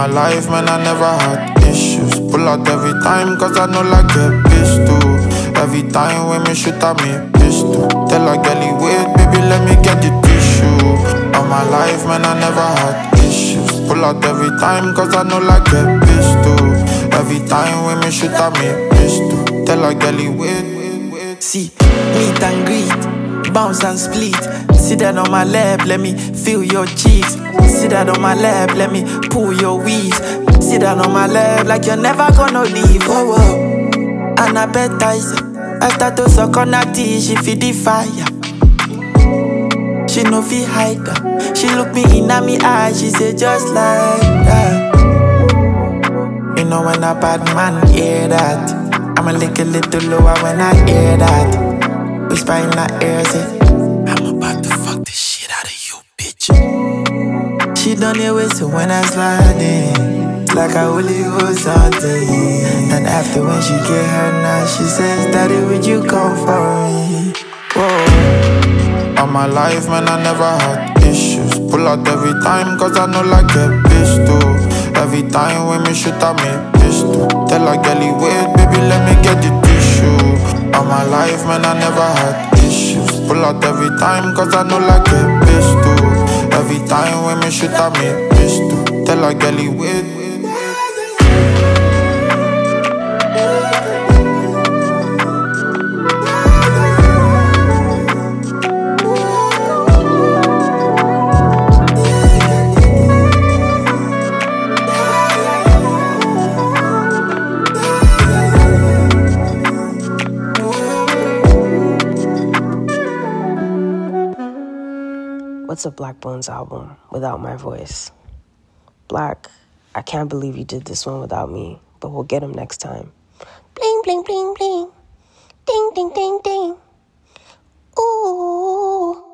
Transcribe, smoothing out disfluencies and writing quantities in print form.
life, man, I never had issues. Pull out every time, cause I know like a pistol. Every time when me shoot at me pistol. Tell a girlie, wait, baby, let me get the tissue. All my life, man, I never had issues. Pull out every time, cause I know like a pistol. Every time when me shoot at me pistol. Tell a girlie, wait. See, meet and greet, bounce and split. Sit down on my lap, let me feel your cheeks. Sit down on my lap, let me pull your weave. Sit down on my lap like you're never gonna leave. Oh, oh. And I bet I start to suck on her tea, she feel the fire. She no feel hide her. She look me in my eyes, she say just like that. You know when a bad man hear that, I'ma lick a little lower when I hear that. Whisper in her ear, say I'm about to fuck the shit out of you, bitch. She done it with, so when I slide in, it's like I only go something. And after when she get her now, she says, Daddy, would you come for me? Whoa. All my life, man, I never had issues. Pull out every time, cause I know like a pistol. Every time when me shoot at me pistol. Tell a girlie, wait, baby, let me get the tissue. All my life, man, I never had issues. Pull out every time, cause I know like a pistol. Every time when me shoot at me pistol. Tell a girlie, wait. What's a Black Bones album without my voice? Black, I can't believe you did this one without me, but we'll get him next time. Bling, bling, bling, bling. Ding, ding, ding, ding. Ooh.